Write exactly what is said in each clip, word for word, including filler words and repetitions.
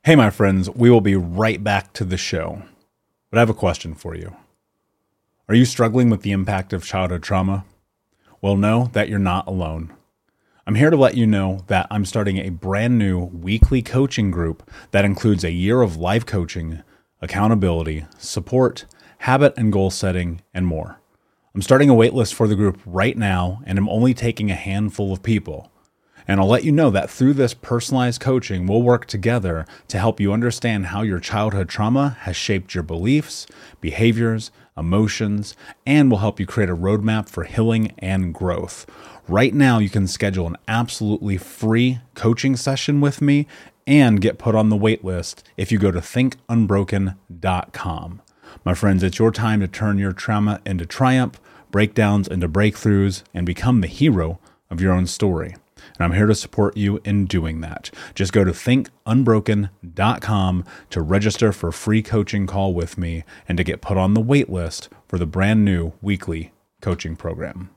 Hey, my friends, we will be right back to the show. But I have a question for you. Are you struggling with the impact of childhood trauma? Well, know that you're not alone. I'm here to let you know that I'm starting a brand new weekly coaching group that includes a year of live coaching, accountability, support, habit and goal setting, and more. I'm starting a waitlist for the group right now, and I'm only taking a handful of people. And I'll let you know that through this personalized coaching, we'll work together to help you understand how your childhood trauma has shaped your beliefs, behaviors, emotions, and will help you create a roadmap for healing and growth. Right now, you can schedule an absolutely free coaching session with me and get put on the wait list if you go to think unbroken dot com. My friends, it's your time to turn your trauma into triumph, breakdowns into breakthroughs, and become the hero of your own story. And I'm here to support you in doing that. Just go to think unbroken dot com to register for a free coaching call with me and to get put on the wait list for the brand new weekly coaching program.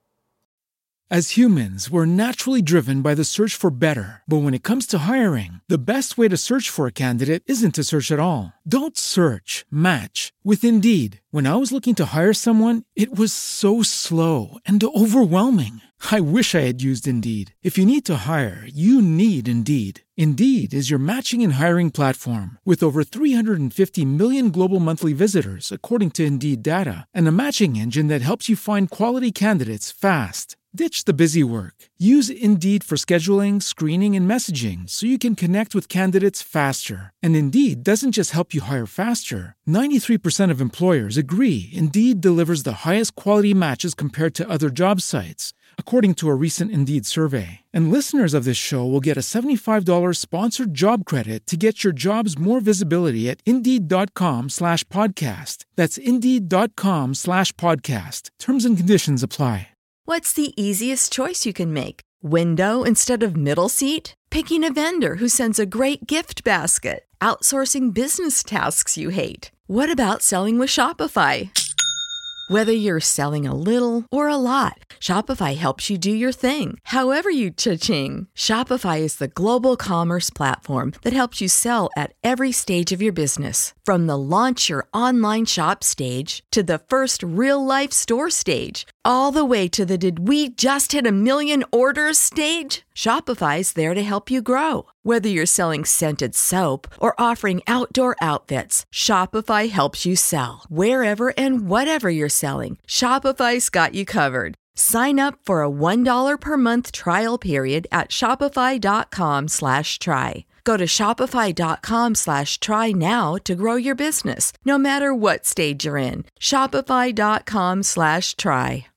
As humans, we're naturally driven by the search for better. But when it comes to hiring, the best way to search for a candidate isn't to search at all. Don't search, match with Indeed. When I was looking to hire someone, it was so slow and overwhelming. I wish I had used Indeed. If you need to hire, you need Indeed. Indeed is your matching and hiring platform with over three hundred fifty million global monthly visitors, according to Indeed data, and a matching engine that helps you find quality candidates fast. Ditch the busy work. Use Indeed for scheduling, screening, and messaging so you can connect with candidates faster. And Indeed doesn't just help you hire faster. ninety-three percent of employers agree Indeed delivers the highest quality matches compared to other job sites, according to a recent Indeed survey. And listeners of this show will get a seventy-five dollars sponsored job credit to get your jobs more visibility at Indeed.com slash podcast. That's Indeed.com slash podcast. Terms and conditions apply. What's the easiest choice you can make? Window instead of middle seat? Picking a vendor who sends a great gift basket? Outsourcing business tasks you hate? What about selling with Shopify? Whether you're selling a little or a lot, Shopify helps you do your thing, however you cha-ching. Shopify is the global commerce platform that helps you sell at every stage of your business. From the launch your online shop stage to the first real-life store stage, all the way to the did we just hit a million orders stage. Shopify's there to help you grow. Whether you're selling scented soap or offering outdoor outfits, Shopify helps you sell. Wherever and whatever you're selling, Shopify's got you covered. Sign up for a one dollar per month trial period at shopify.com slash try. Go to shopify.com slash try now to grow your business, no matter what stage you're in. Shopify.com slash try.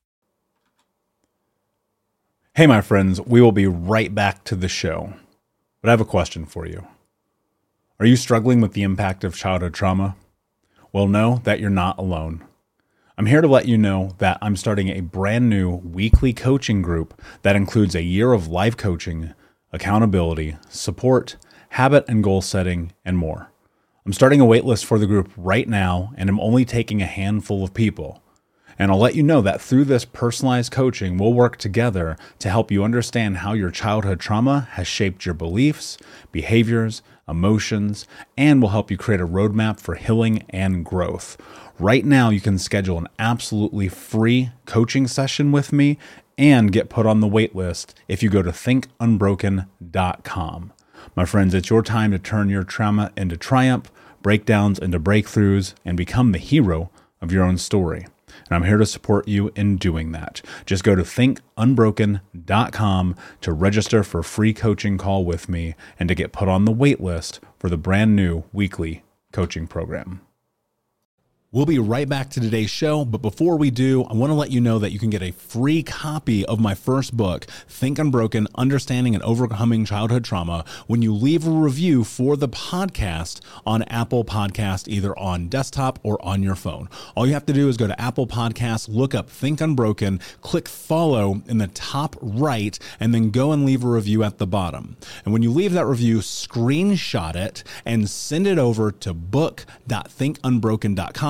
Hey, my friends, we will be right back to the show. But I have a question for you. Are you struggling with the impact of childhood trauma? Well, know that you're not alone. I'm here to let you know that I'm starting a brand new weekly coaching group that includes a year of live coaching, accountability, support, habit and goal setting, and more. I'm starting a waitlist for the group right now, and I'm only taking a handful of people. And I'll let you know that through this personalized coaching, we'll work together to help you understand how your childhood trauma has shaped your beliefs, behaviors, emotions, and will help you create a roadmap for healing and growth. Right now, you can schedule an absolutely free coaching session with me and get put on the wait list if you go to think unbroken dot com. My friends, it's your time to turn your trauma into triumph, breakdowns into breakthroughs, and become the hero of your own story. And I'm here to support you in doing that. Just go to think unbroken dot com to register for a free coaching call with me and to get put on the wait list for the brand new weekly coaching program. We'll be right back to today's show, but before we do, I want to let you know that you can get a free copy of my first book, Think Unbroken, Understanding and Overcoming Childhood Trauma, when you leave a review for the podcast on Apple Podcast, either on desktop or on your phone. All you have to do is go to Apple Podcasts, look up Think Unbroken, click follow in the top right, and then go and leave a review at the bottom. And when you leave that review, screenshot it and send it over to book dot think unbroken dot com.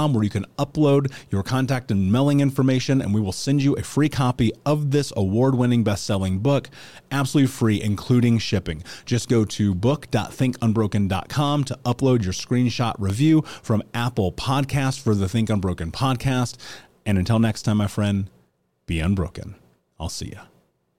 com, where you can upload your contact and mailing information, and we will send you a free copy of this award-winning best-selling book, absolutely free, including shipping. Just go to book dot think unbroken dot com to upload your screenshot review from Apple Podcasts for the Think Unbroken podcast. And until next time, my friend, be unbroken. I'll see ya.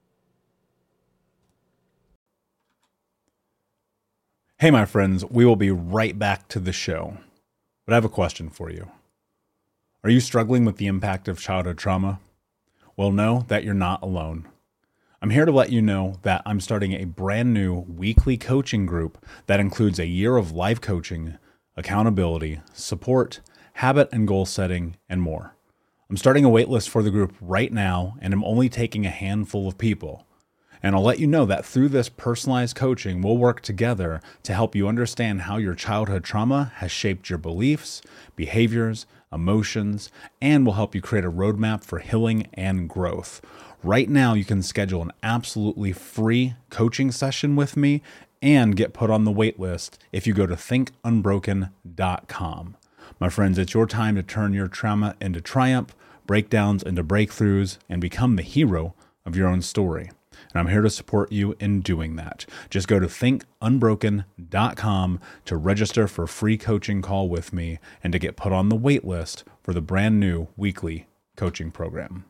Hey, my friends, we will be right back to the show. But I have a question for you. Are you struggling with the impact of childhood trauma? Well, know that you're not alone. I'm here to let you know that I'm starting a brand new weekly coaching group that includes a year of live coaching, accountability, support, habit and goal setting, and more. I'm starting a waitlist for the group right now, and I'm only taking a handful of people. And I'll let you know that through this personalized coaching, we'll work together to help you understand how your childhood trauma has shaped your beliefs, behaviors, emotions, and will help you create a roadmap for healing and growth. Right now, you can schedule an absolutely free coaching session with me and get put on the wait list if you go to think unbroken dot com. My friends, it's your time to turn your trauma into triumph, breakdowns into breakthroughs, and become the hero of your own story. And I'm here to support you in doing that. Just go to think unbroken dot com to register for a free coaching call with me and to get put on the wait list for the brand new weekly coaching program.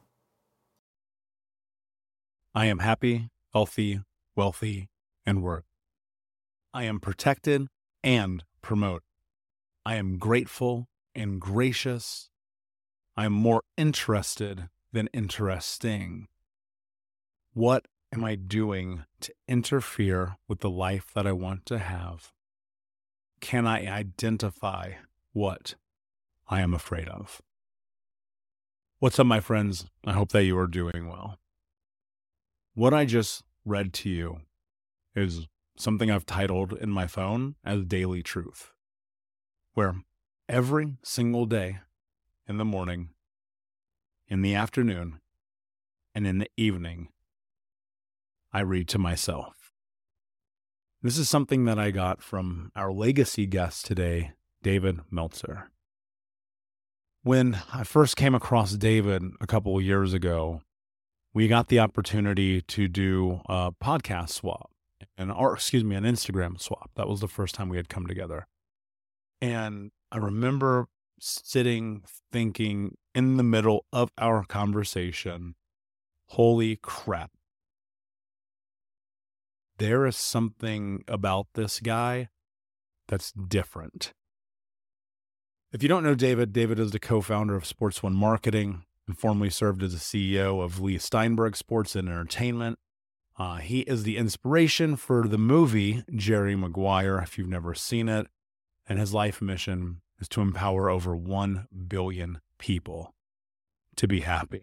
I am happy, healthy, wealthy, and worthy. I am protected and promoted. I am grateful and gracious. I am more interested than interesting. What am I doing to interfere with the life that I want to have? Can I identify what I am afraid of? What's up, my friends? I hope that you are doing well. What I just read to you is something I've titled in my phone as Daily Truth, where every single day, in the morning, in the afternoon, and in the evening, I read to myself. This is something that I got from our legacy guest today, David Meltzer. When I first came across David a couple of years ago, we got the opportunity to do a podcast swap, and, or excuse me, an Instagram swap. That was the first time we had come together. And I remember sitting, thinking in the middle of our conversation, holy crap. There is something about this guy that's different. If you don't know David, David is the co-founder of Sports One Marketing and formerly served as the C E O of Lee Steinberg Sports and Entertainment. Uh, he is the inspiration for the movie Jerry Maguire, if you've never seen it, and his life mission is to empower over one billion people to be happy.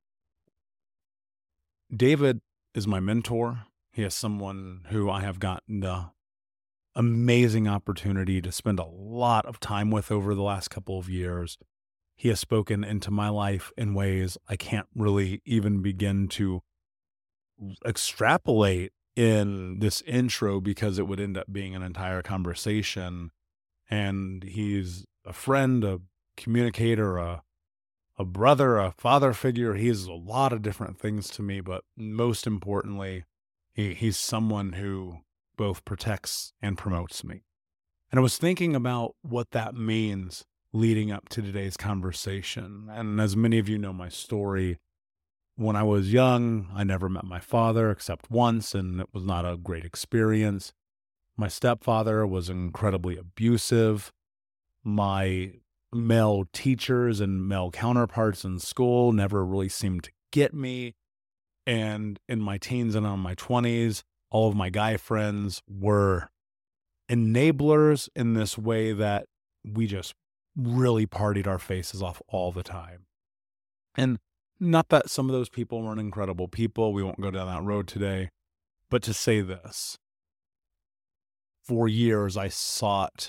David is my mentor. He is someone who I have gotten the amazing opportunity to spend a lot of time with over the last couple of years. He has spoken into my life in ways I can't really even begin to extrapolate in this intro because it would end up being an entire conversation. And he's a friend, a communicator, a, a brother, a father figure. He's a lot of different things to me, but most importantly, He, he's someone who both protects and promotes me. And I was thinking about what that means leading up to today's conversation. And as many of you know my story, when I was young, I never met my father except once, and it was not a great experience. My stepfather was incredibly abusive. My male teachers and male counterparts in school never really seemed to get me. And in my teens and in my twenties, all of my guy friends were enablers in this way that we just really partied our faces off all the time. And not that some of those people weren't incredible people. We won't go down that road today. But to say this, for years I sought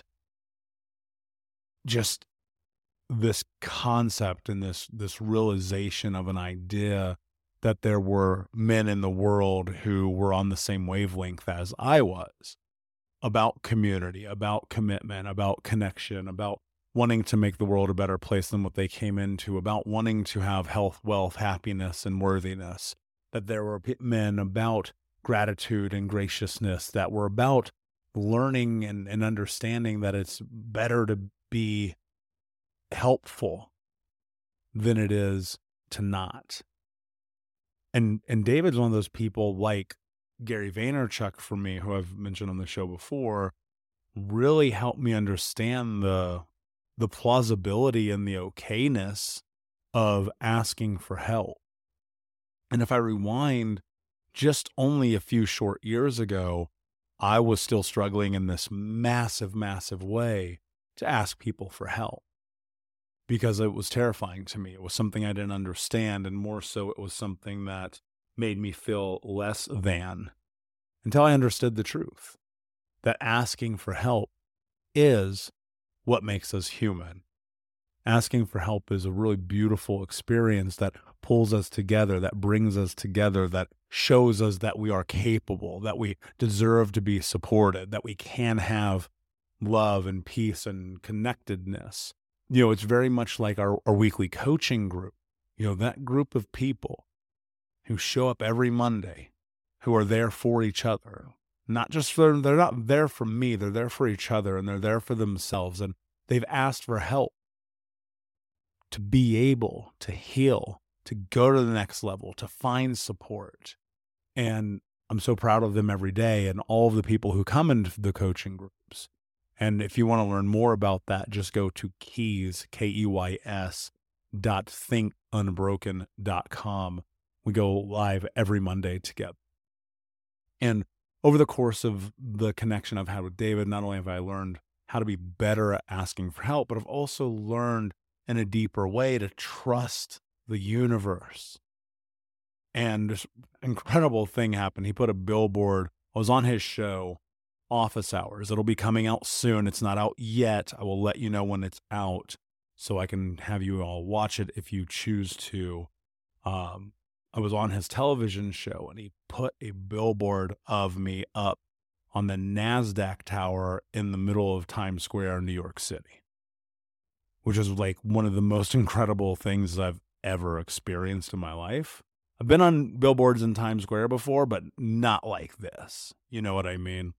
just this concept and this, this realization of an idea that there were men in the world who were on the same wavelength as I was, about community, about commitment, about connection, about wanting to make the world a better place than what they came into, about wanting to have health, wealth, happiness, and worthiness, that there were men about gratitude and graciousness, that were about learning and, and understanding that it's better to be helpful than it is to not. And and David's one of those people, like Gary Vaynerchuk for me, who I've mentioned on the show before, really helped me understand the the plausibility and the okayness of asking for help. And if I rewind just only a few short years ago, I was still struggling in this massive, massive way to ask people for help because it was terrifying to me. It was something I didn't understand, and more so, it was something that made me feel less than, until I understood the truth, that asking for help is what makes us human. Asking for help is a really beautiful experience that pulls us together, that brings us together, that shows us that we are capable, that we deserve to be supported, that we can have love and peace and connectedness. You know, it's very much like our, our weekly coaching group. You know, that group of people who show up every Monday, who are there for each other. Not just for, they're not there for me, they're there for each other, and they're there for themselves. And they've asked for help to be able to heal, to go to the next level, to find support. And I'm so proud of them every day and all of the people who come into the coaching groups. And if you want to learn more about that, just go to keys, K E Y S, dot think unbroken dot com. We go live every Monday together. And over the course of the connection I've had with David, not only have I learned how to be better at asking for help, but I've also learned in a deeper way to trust the universe. And this incredible thing happened. He put a billboard. I was on his show, Office Hours. It'll be coming out soon. It's not out yet. I will let you know when it's out so I can have you all watch it if you choose to. Um, I was on his television show, and he put a billboard of me up on the NASDAQ tower in the middle of Times Square in New York City, which is like one of the most incredible things I've ever experienced in my life. I've been on billboards in Times Square before, but not like this. You know what I mean?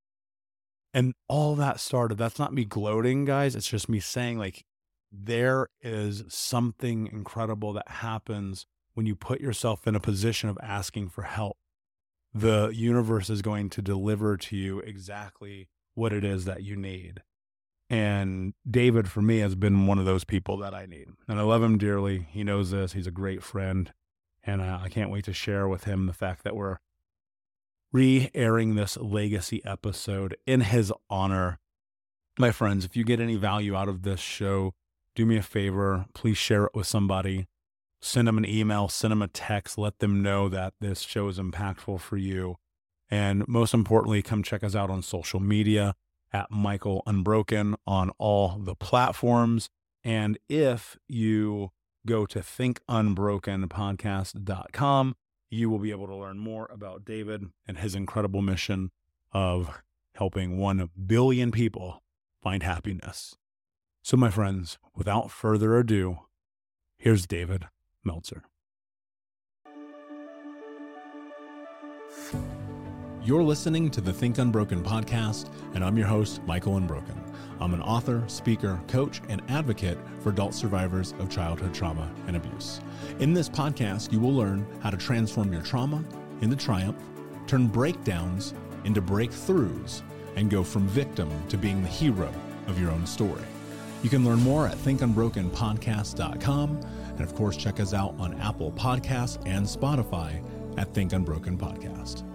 And all that started, that's not me gloating, guys. It's just me saying, like, there is something incredible that happens when you put yourself in a position of asking for help. The universe is going to deliver to you exactly what it is that you need. And David, for me, has been one of those people that I need. And I love him dearly. He knows this. He's a great friend. And uh, I can't wait to share with him the fact that we're re-airing this legacy episode in his honor. My friends, if you get any value out of this show, do me a favor. Please share it with somebody. Send them an email, send them a text, let them know that this show is impactful for you. And most importantly, come check us out on social media at Michael Unbroken on all the platforms. And if you go to think unbroken podcast dot com, you will be able to learn more about David and his incredible mission of helping one billion people find happiness. So my friends, without further ado, here's David Meltzer. You're listening to the Think Unbroken podcast, and I'm your host, Michael Unbroken. I'm an author, speaker, coach, and advocate for adult survivors of childhood trauma and abuse. In this podcast, you will learn how to transform your trauma into triumph, turn breakdowns into breakthroughs, and go from victim to being the hero of your own story. You can learn more at think unbroken podcast dot com, and of course, check us out on Apple Podcasts and Spotify at Think Unbroken Podcast.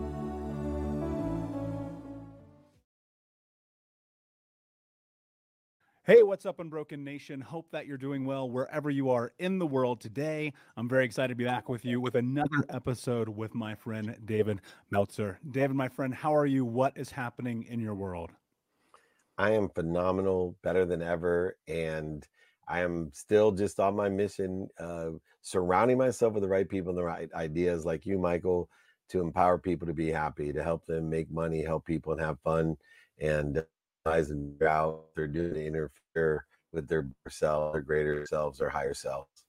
Hey, what's up, Unbroken Nation? Hope that you're doing well wherever you are in the world today. I'm very excited to be back with you with another episode with my friend David Meltzer. David, my friend, how are you? What is happening in your world? I am phenomenal, better than ever, and I am still just on my mission, uh, surrounding myself with the right people and the right ideas like you, Michael, to empower people to be happy, to help them make money, help people and have fun, and and out they're doing to interfere with their self, their greater selves, or higher selves.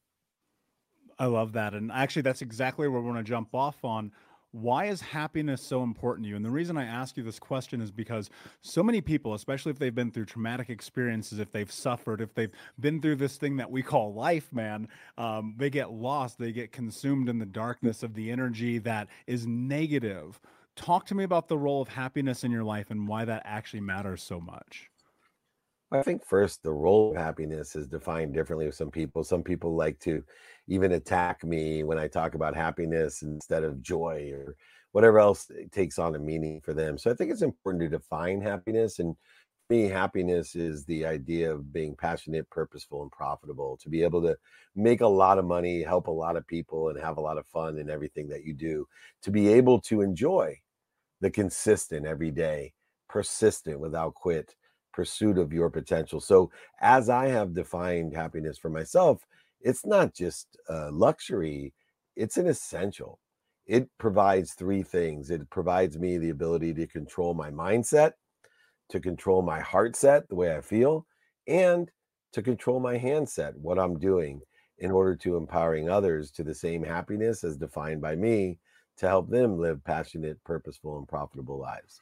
I love that. And actually, that's exactly where we want to jump off on. Why is happiness so important to you? And the reason I ask you this question is because so many people, especially if they've been through traumatic experiences, if they've suffered, if they've been through this thing that we call life, man, um, they get lost, they get consumed in the darkness of the energy that is negative. Talk to me about the role of happiness in your life and why that actually matters so much. I think first, the role of happiness is defined differently with some people. Some people like to even attack me when I talk about happiness instead of joy or whatever else it takes on a meaning for them. So I think it's important to define happiness. And for me, happiness is the idea of being passionate, purposeful, and profitable, to be able to make a lot of money, help a lot of people, and have a lot of fun in everything that you do, to be able to enjoy the consistent every day, persistent without quit pursuit of your potential. So as I have defined happiness for myself, it's not just a luxury, it's an essential. It provides three things. It provides me the ability to control my mindset, to control my heart set, the way I feel, and to control my handset, what I'm doing, in order to empowering others to the same happiness as defined by me, to help them live passionate, purposeful, and profitable lives.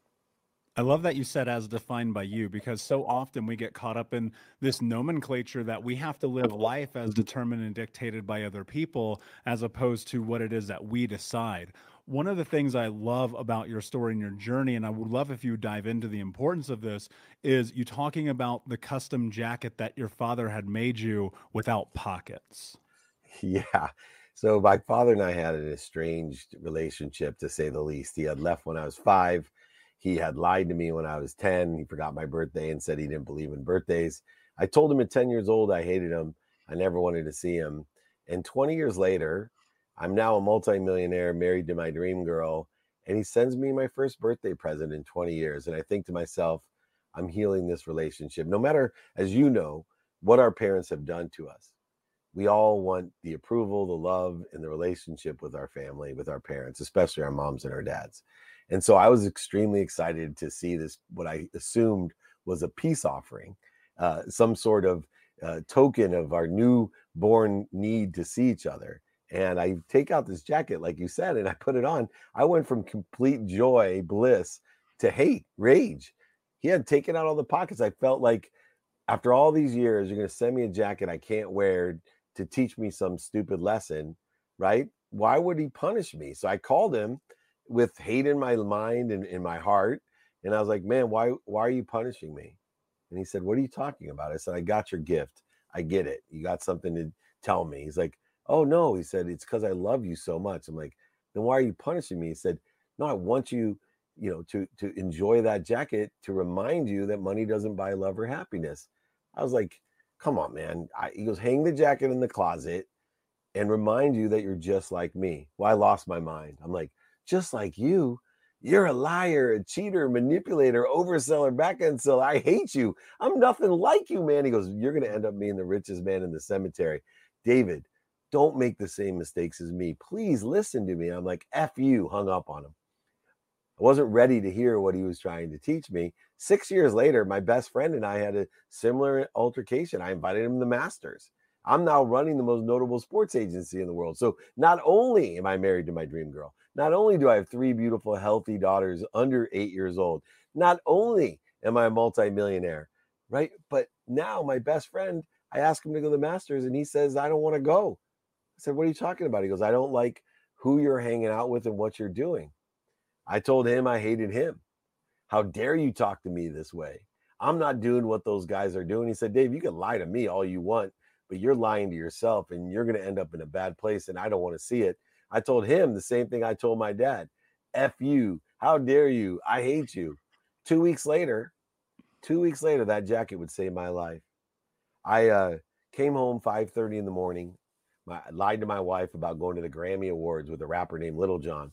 I love that you said as defined by you, because so often we get caught up in this nomenclature that we have to live life as determined and dictated by other people, as opposed to what it is that we decide. One of the things I love about your story and your journey, and I would love if you dive into the importance of this, is you talking about the custom jacket that your father had made you without pockets. Yeah. So my father and I had an estranged relationship, to say the least. He had left when I was five. He had lied to me when I was ten. He forgot my birthday and said he didn't believe in birthdays. I told him at ten years old I hated him. I never wanted to see him. And twenty years later, I'm now a multimillionaire, married to my dream girl, and he sends me my first birthday present in twenty years. And I think to myself, I'm healing this relationship. No matter, as you know, what our parents have done to us, we all want the approval, the love, and the relationship with our family, with our parents, especially our moms and our dads. And so I was extremely excited to see this, what I assumed was a peace offering, uh, some sort of uh, token of our newborn need to see each other. And I take out this jacket, like you said, and I put it on. I went from complete joy, bliss, to hate, rage. He had taken out all the pockets. I felt like, after all these years, you're going to send me a jacket I can't wear to teach me some stupid lesson, right? Why would he punish me? So I called him with hate in my mind and in my heart. And I was like, man, why, why are you punishing me? And he said, what are you talking about? I said, I got your gift. I get it. You got something to tell me. He's like, oh no. He said, it's because I love you so much. I'm like, then why are you punishing me? He said, no, I want you, you know, to, to enjoy that jacket, to remind you that money doesn't buy love or happiness. I was like, come on, man. I, he goes, hang the jacket in the closet and remind you that you're just like me. Well, I lost my mind. I'm like, just like you? You're a liar, a cheater, manipulator, overseller, back-end seller. I hate you. I'm nothing like you, man. He goes, you're going to end up being the richest man in the cemetery. David, don't make the same mistakes as me. Please listen to me. I'm like, F you, hung up on him. I wasn't ready to hear what he was trying to teach me. Six years later, my best friend and I had a similar altercation. I invited him to the Masters. I'm now running the most notable sports agency in the world. So not only am I married to my dream girl, not only do I have three beautiful, healthy daughters under eight years old, not only am I a multimillionaire, right? But now my best friend, I asked him to go to the Masters and he says, I don't want to go. I said, what are you talking about? He goes, I don't like who you're hanging out with and what you're doing. I told him I hated him. How dare you talk to me this way? I'm not doing what those guys are doing. He said, Dave, you can lie to me all you want, but you're lying to yourself and you're going to end up in a bad place. And I don't want to see it. I told him the same thing I told my dad. F you. How dare you? I hate you. Two weeks later, two weeks later, that jacket would save my life. I uh, came home five thirty in the morning. My, I lied to my wife about going to the Grammy Awards with a rapper named Little John.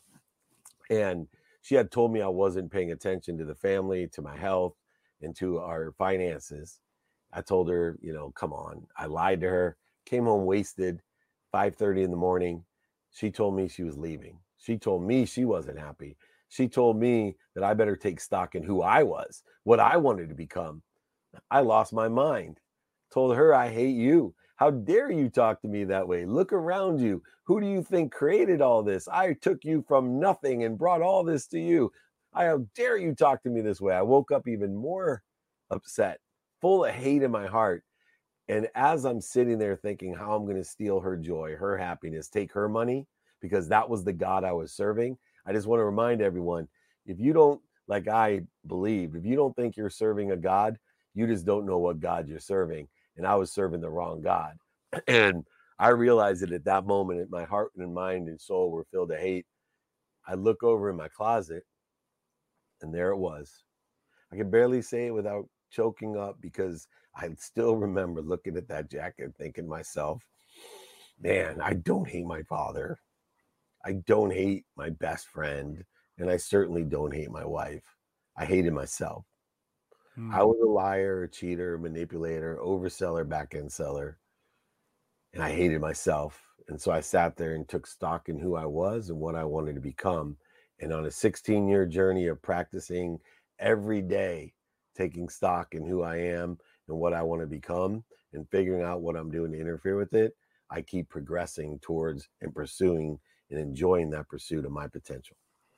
And she had told me I wasn't paying attention to the family, to my health, and to our finances. I told her, you know, come on. I lied to her, came home wasted, five thirty in the morning. She told me she was leaving. She told me she wasn't happy. She told me that I better take stock in who I was, what I wanted to become. I lost my mind. Told her, I hate you. How dare you talk to me that way? Look around you. Who do you think created all this? I took you from nothing and brought all this to you. I How dare you talk to me this way? I woke up even more upset, full of hate in my heart. And as I'm sitting there thinking how I'm going to steal her joy, her happiness, take her money, because that was the God I was serving, I just want to remind everyone, if you don't, like I believed, if you don't think you're serving a God, you just don't know what God you're serving. And I was serving the wrong God. And I realized that at that moment, my heart and mind and soul were filled with hate. I look over in my closet, and there it was. I can barely say it without choking up, because I still remember looking at that jacket and thinking to myself, man, I don't hate my father. I don't hate my best friend. And I certainly don't hate my wife. I hated myself. Hmm. I was a liar, a cheater, manipulator, overseller, back-end seller. And I hated myself. And so I sat there and took stock in who I was and what I wanted to become. And on a sixteen-year journey of practicing every day, taking stock in who I am and what I want to become, and figuring out what I'm doing to interfere with it, I keep progressing towards and pursuing and enjoying that pursuit of my potential.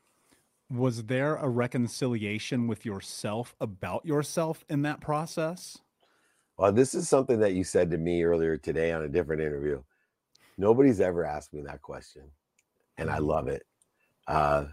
Was there a reconciliation with yourself about yourself in that process? Well, this is something that you said to me earlier today on a different interview. Nobody's ever asked me that question, and I love it. Uh,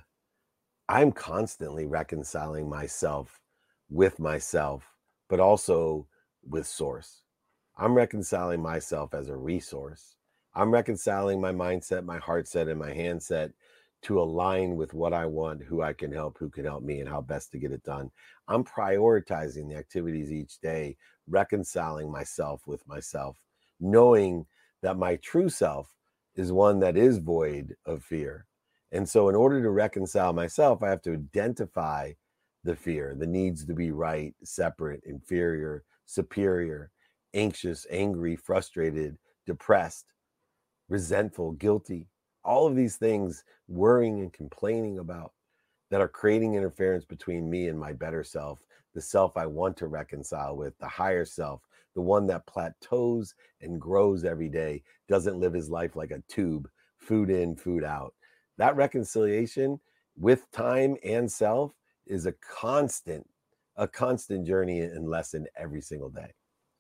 I'm constantly reconciling myself with myself, but also with source. I'm reconciling myself as a resource. I'm reconciling my mindset, my heart set, and my hand set to align with what I want, who I can help, who can help me, and how best to get it done. I'm prioritizing the activities each day, reconciling myself with myself, knowing that my true self is one that is void of fear. And so in order to reconcile myself, I have to identify the fear, the needs to be right, separate, inferior, superior, anxious, angry, frustrated, depressed, resentful, guilty, all of these things worrying and complaining about that are creating interference between me and my better self, the self I want to reconcile with, the higher self, the one that plateaus and grows every day, doesn't live his life like a tube, food in, food out. That reconciliation with time and self is a constant, a constant journey and lesson every single day.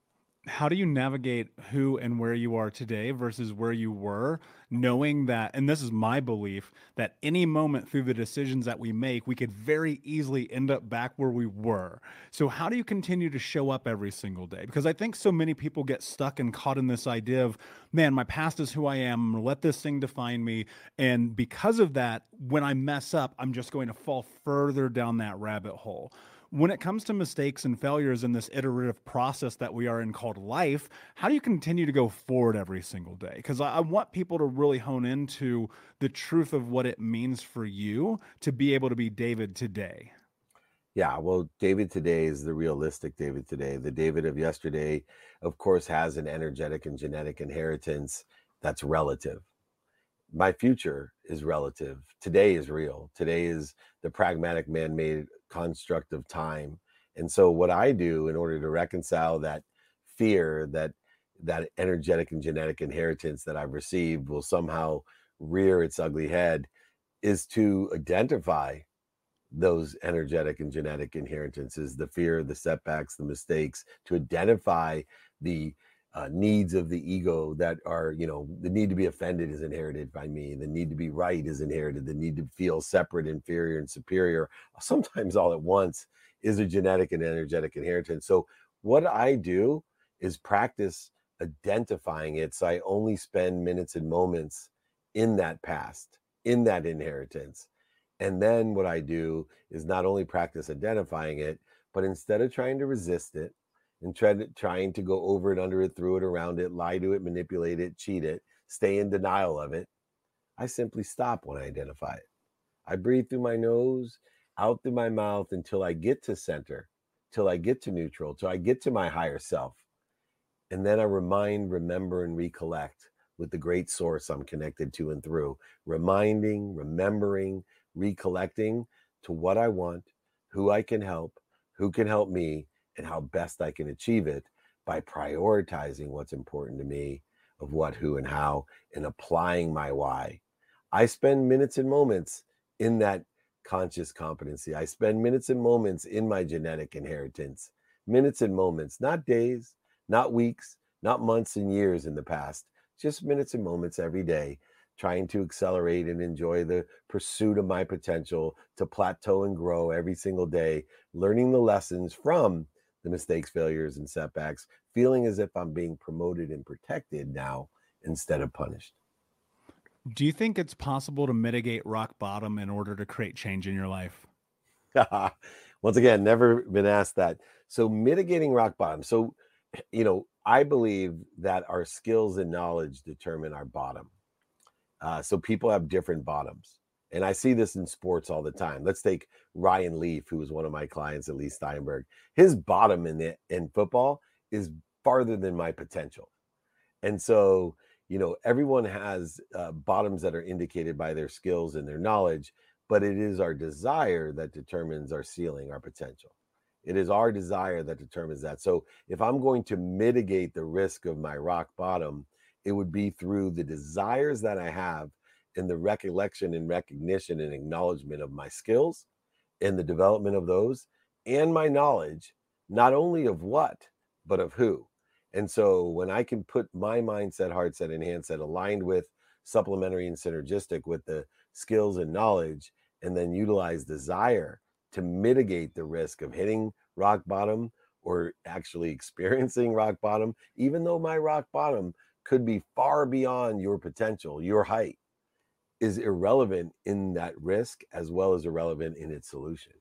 How do you navigate who and where you are today versus where you were, knowing that, and this is my belief, that any moment through the decisions that we make, we could very easily end up back where we were. So how do you continue to show up every single day? Because I think so many people get stuck and caught in this idea of, man, my past is who I am. I'm gonna let this thing define me. And because of that, when I mess up, I'm just going to fall further down that rabbit hole. When it comes to mistakes and failures in this iterative process that we are in called life, how do you continue to go forward every single day? Because I, I want people to really hone into the truth of what it means for you to be able to be David today. Yeah, well, David today is the realistic David today. The David of yesterday, of course, has an energetic and genetic inheritance that's relative. My future is relative. Today is real. Today is the pragmatic man-made construct of time. And so what I do in order to reconcile that fear, that that energetic and genetic inheritance that I've received will somehow rear its ugly head, is to identify those energetic and genetic inheritances, the fear, the setbacks, the mistakes, to identify the Uh, needs of the ego that are, you know, the need to be offended is inherited by me. The need to be right is inherited. The need to feel separate, inferior, and superior, sometimes all at once, is a genetic and energetic inheritance. So what I do is practice identifying it. So I only spend minutes and moments in that past, in that inheritance. And then what I do is not only practice identifying it, but instead of trying to resist it, and try to, trying to go over it, under it, through it, around it, lie to it, manipulate it, cheat it, stay in denial of it, I simply stop when I identify it. I breathe through my nose, out through my mouth until I get to center, till I get to neutral, till I get to my higher self. And then I remind, remember, and recollect with the great source I'm connected to and through, reminding, remembering, recollecting to what I want, who I can help, who can help me, and how best I can achieve it by prioritizing what's important to me, of what, who, and how, and applying my why. I spend minutes and moments in that conscious competency. I spend minutes and moments in my genetic inheritance, minutes and moments, not days, not weeks, not months and years in the past, just minutes and moments every day, trying to accelerate and enjoy the pursuit of my potential, to plateau and grow every single day, learning the lessons from the mistakes, failures, and setbacks, feeling as if I'm being promoted and protected now instead of punished. Do you think it's possible to mitigate rock bottom in order to create change in your life? Once again, never been asked that. So mitigating rock bottom. So, you know, I believe that our skills and knowledge determine our bottom. Uh, so people have different bottoms. And I see this in sports all the time. Let's take Ryan Leaf, who was one of my clients at Lee Steinberg. His bottom in the, in football is farther than my potential. And so, you know, everyone has uh, bottoms that are indicated by their skills and their knowledge, but it is our desire that determines our ceiling, our potential. It is our desire that determines that. So if I'm going to mitigate the risk of my rock bottom, it would be through the desires that I have and the recollection and recognition and acknowledgement of my skills and the development of those, and my knowledge, not only of what, but of who. And so when I can put my mindset, heart set, and handset aligned with supplementary and synergistic with the skills and knowledge, and then utilize desire to mitigate the risk of hitting rock bottom or actually experiencing rock bottom, even though my rock bottom could be far beyond your potential, your height, is irrelevant in that risk as well as irrelevant in its solution.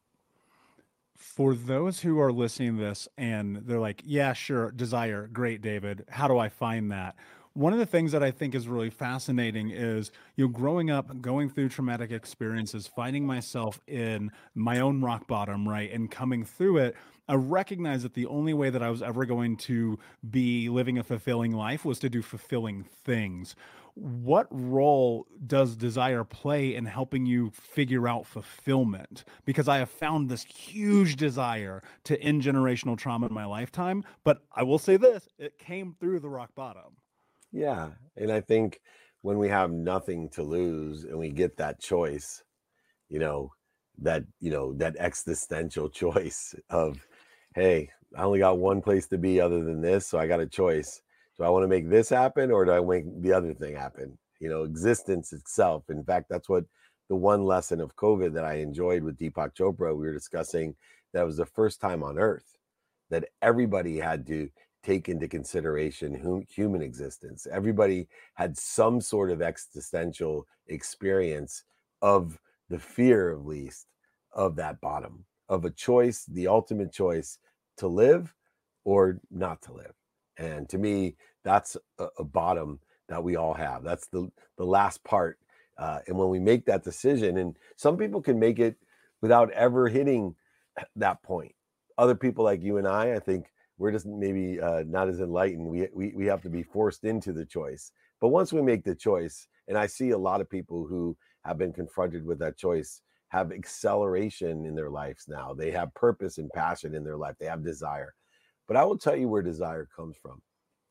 For those who are listening to this and they're like, yeah, sure, desire, great, David. How do I find that? One of the things that I think is really fascinating is, you know, growing up, going through traumatic experiences, finding myself in my own rock bottom, right, and coming through it, I recognized that the only way that I was ever going to be living a fulfilling life was to do fulfilling things. What role does desire play in helping you figure out fulfillment? Because I have found this huge desire to end generational trauma in my lifetime, but I will say this, it came through the rock bottom. Yeah. And I think when we have nothing to lose and we get that choice, you know, that, you know, that existential choice of, hey, I only got one place to be other than this, so I got a choice. Do I want to make this happen or do I make the other thing happen? You know, existence itself. In fact, that's what the one lesson of COVID that I enjoyed with Deepak Chopra, we were discussing, that was the first time on earth that everybody had to take into consideration hum, human existence. Everybody had some sort of existential experience of the fear, at least, of that bottom, of a choice, the ultimate choice to live or not to live. And to me, that's a, a bottom that we all have. That's the, the last part. Uh, and when we make that decision, and some people can make it without ever hitting that point. Other people like you and I, I think we're just maybe uh, not as enlightened. We, we we have to be forced into the choice. But once we make the choice, and I see a lot of people who have been confronted with that choice, have acceleration in their lives now. They have purpose and passion in their life. They have desire. But I will tell you where desire comes from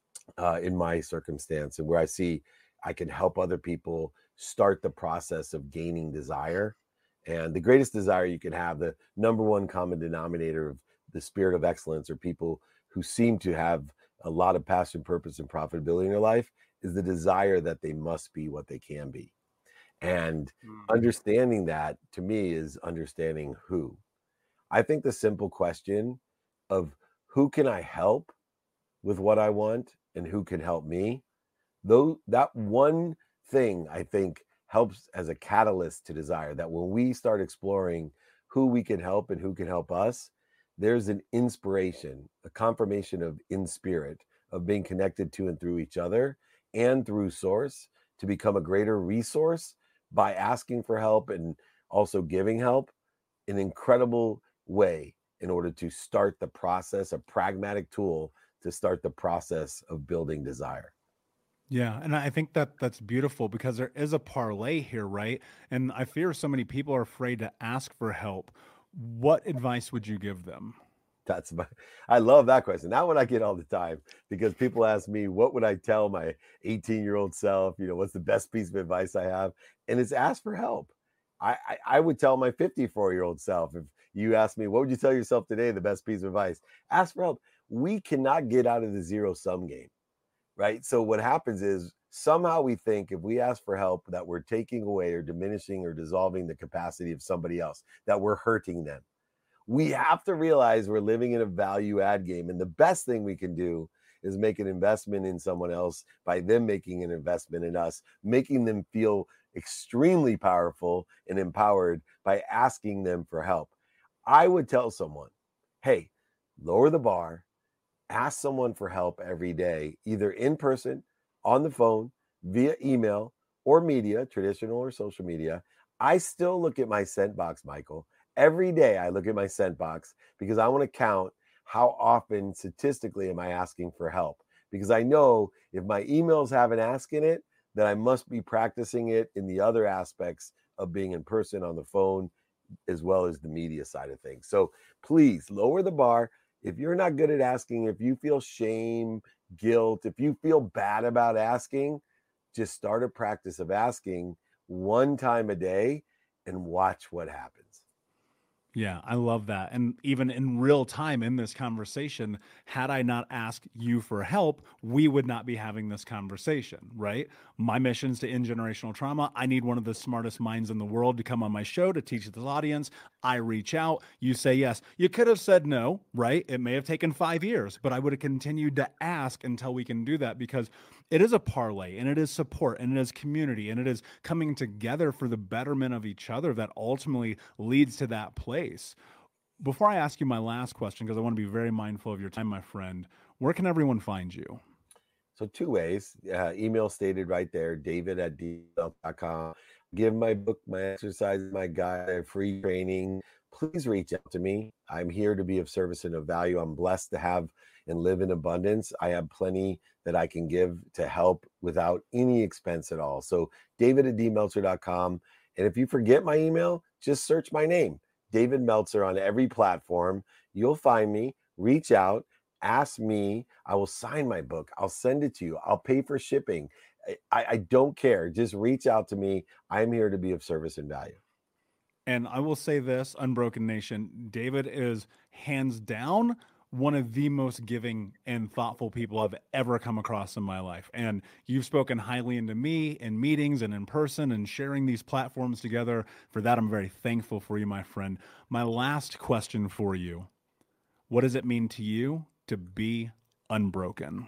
uh, in my circumstance, and where I see I can help other people start the process of gaining desire. And the greatest desire you can have, the number one common denominator of the spirit of excellence, or people who seem to have a lot of passion, purpose, and profitability in their life, is the desire that they must be what they can be. And mm-hmm. understanding that, to me, is understanding who. I think the simple question of who can I help with what I want and who can help me, though, that one thing I think helps as a catalyst to desire. That when we start exploring who we can help and who can help us, there's an inspiration, a confirmation of in spirit, of being connected to and through each other and through source, to become a greater resource by asking for help and also giving help, an incredible way in order to start the process, a pragmatic tool to start the process of building desire. Yeah, and I think that that's beautiful, because there is a parlay here, right? And I fear so many people are afraid to ask for help. What advice would you give them? That's my, I love that question. That one I get all the time because people ask me, what would I tell my eighteen year old self? You know, what's the best piece of advice I have? And it's ask for help. I, I, I would tell my fifty-four year old self, if you ask me, what would you tell yourself today? The best piece of advice, ask for help. We cannot get out of the zero sum game, right? So what happens is somehow we think if we ask for help that we're taking away or diminishing or dissolving the capacity of somebody else, that we're hurting them. We have to realize we're living in a value add game. And the best thing we can do is make an investment in someone else by them making an investment in us, making them feel extremely powerful and empowered by asking them for help. I would tell someone, hey, lower the bar, ask someone for help every day, either in person, on the phone, via email, or media, traditional or social media. I still look at my sent box, Michael. Every day I look at my sent box because I want to count how often statistically am I asking for help. Because I know if my emails have an ask in it, then I must be practicing it in the other aspects of being in person, on the phone, as well as the media side of things. So please lower the bar. If you're not good at asking, if you feel shame, guilt, if you feel bad about asking, just start a practice of asking one time a day and watch what happens. Yeah, I love that. And even in real time in this conversation, had I not asked you for help, we would not be having this conversation, right? My mission is to end generational trauma. I need one of the smartest minds in the world to come on my show to teach this audience. I reach out, you say yes. You could have said no, right? It may have taken five years, but I would have continued to ask until we can do that, because it is a parlay, and it is support, and it is community, and it is coming together for the betterment of each other that ultimately leads to that place. Before I ask you my last question, because I want to be very mindful of your time, my friend, where can everyone find you? So two ways, uh, email stated right there, david at d l dot com. Give my book, my exercise, my guide, free training. Please reach out to me. I'm here to be of service and of value. I'm blessed to have and live in abundance. I have plenty that I can give to help without any expense at all. So david at d meltzer dot com. And if you forget my email, just search my name, David Meltzer, on every platform. You'll find me. Reach out. Ask me. I will sign my book. I'll send it to you. I'll pay for shipping. I, I don't care. Just reach out to me. I'm here to be of service and value. And I will say this, Unbroken Nation, David is hands down one of the most giving and thoughtful people I've ever come across in my life. And you've spoken highly into me in meetings and in person and sharing these platforms together. For that, I'm very thankful for you, my friend. My last question for you: what does it mean to you to be unbroken?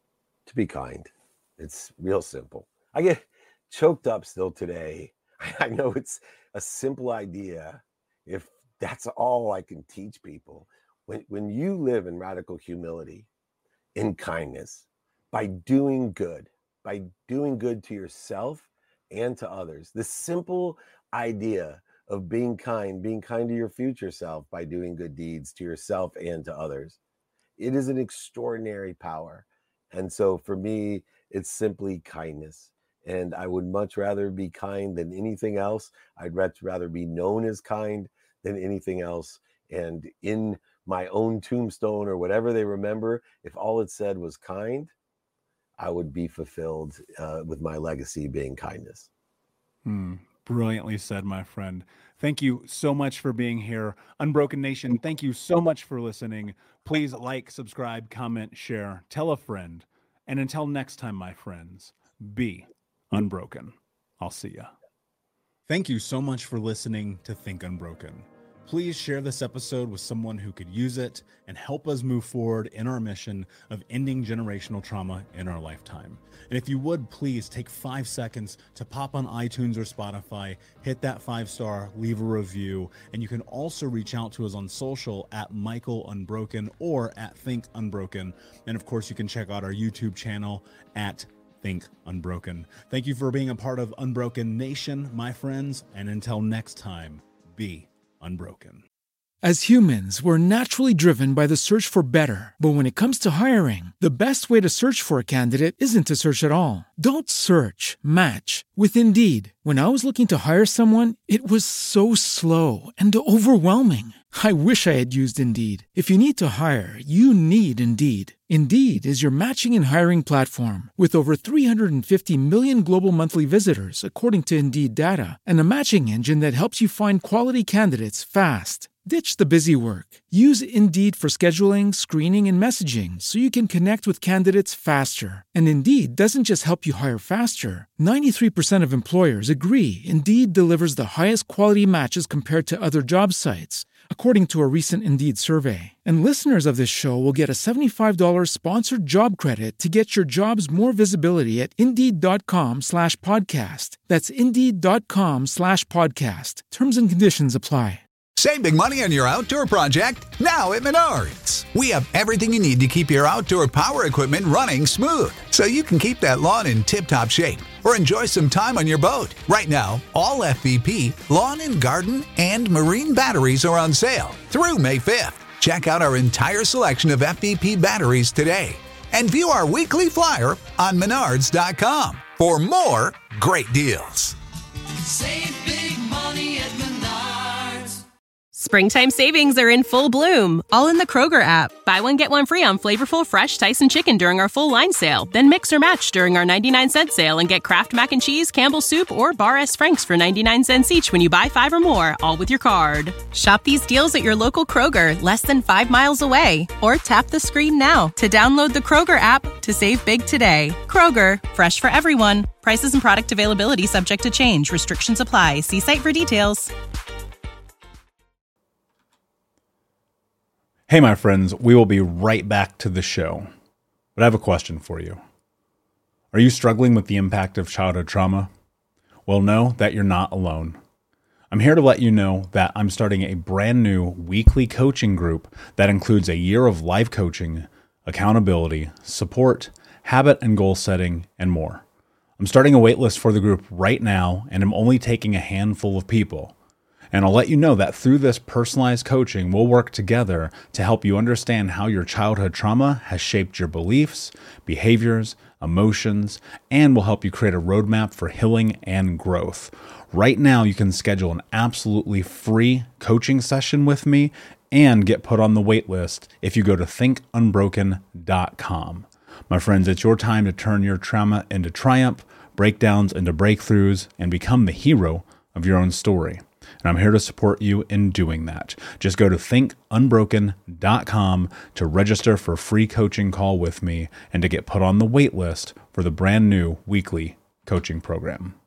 To be kind. It's real simple. I get choked up still today. I know it's a simple idea. If that's all I can teach people, when, when you live in radical humility, in kindness, by doing good, by doing good to yourself and to others, the simple idea of being kind, being kind to your future self by doing good deeds to yourself and to others, it is an extraordinary power. And so for me, it's simply kindness. And I would much rather be kind than anything else. I'd much rather be known as kind than anything else. And in my own tombstone or whatever they remember, if all it said was kind, I would be fulfilled uh, with my legacy being kindness. Hmm. Brilliantly said, my friend. Thank you so much for being here. Unbroken Nation, thank you so much for listening. Please like, subscribe, comment, share, tell a friend. And until next time, my friends, be unbroken. I'll see ya. Thank you so much for listening to Think Unbroken. Please share this episode with someone who could use it and help us move forward in our mission of ending generational trauma in our lifetime. And if you would, please take five seconds to pop on iTunes or Spotify, hit that five star, leave a review, and you can also reach out to us on social at Michael Unbroken or at Think Unbroken. And of course, you can check out our YouTube channel at Think Unbroken. Thank you for being a part of Unbroken Nation, my friends, and until next time, be unbroken. As humans, we're naturally driven by the search for better. But when it comes to hiring, the best way to search for a candidate isn't to search at all. Don't search, match with Indeed. When I was looking to hire someone, it was so slow and overwhelming. I wish I had used Indeed. If you need to hire, you need Indeed. Indeed is your matching and hiring platform with over three hundred fifty million global monthly visitors, according to Indeed data, and a matching engine that helps you find quality candidates fast. Ditch the busy work. Use Indeed for scheduling, screening, and messaging so you can connect with candidates faster. And Indeed doesn't just help you hire faster. ninety-three percent of employers agree Indeed delivers the highest quality matches compared to other job sites, according to a recent Indeed survey. And listeners of this show will get a seventy-five dollars sponsored job credit to get your jobs more visibility at Indeed.com slash podcast. That's Indeed.com slash podcast. Terms and conditions apply. Save big money on your outdoor project now at Menards. We have everything you need to keep your outdoor power equipment running smooth, so you can keep that lawn in tip-top shape or enjoy some time on your boat. Right now, all F V P, lawn and garden, and marine batteries are on sale through May fifth. Check out our entire selection of F V P batteries today and view our weekly flyer on Menards dot com for more great deals. Save big money at Menards. Springtime savings are in full bloom, all in the Kroger app. Buy one, get one free on flavorful, fresh Tyson chicken during our full line sale. Then mix or match during our ninety-nine cent sale and get Kraft Mac and Cheese, Campbell's Soup, or Bar S. Frank's for ninety-nine cents each when you buy five or more, all with your card. Shop these deals at your local Kroger, less than five miles away. Or tap the screen now to download the Kroger app to save big today. Kroger, fresh for everyone. Prices and product availability subject to change. Restrictions apply. See site for details. Hey, my friends, we will be right back to the show. But I have a question for you. Are you struggling with the impact of childhood trauma? Well, know that you're not alone. I'm here to let you know that I'm starting a brand new weekly coaching group that includes a year of live coaching, accountability, support, habit and goal setting, and more. I'm starting a waitlist for the group right now, and I'm only taking a handful of people. And I'll let you know that through this personalized coaching, we'll work together to help you understand how your childhood trauma has shaped your beliefs, behaviors, emotions, and will help you create a roadmap for healing and growth. Right now, you can schedule an absolutely free coaching session with me and get put on the wait list if you go to think unbroken dot com. My friends, it's your time to turn your trauma into triumph, breakdowns into breakthroughs, and become the hero of your own story. And I'm here to support you in doing that. Just go to think unbroken dot com to register for a free coaching call with me and to get put on the wait list for the brand new weekly coaching program.